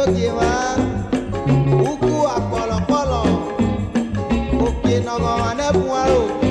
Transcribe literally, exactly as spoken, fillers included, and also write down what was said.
lókè wá ukú àpọ̀lọ̀pọ̀lọ̀ òkè nàgàn ànẹ́bùn wa o.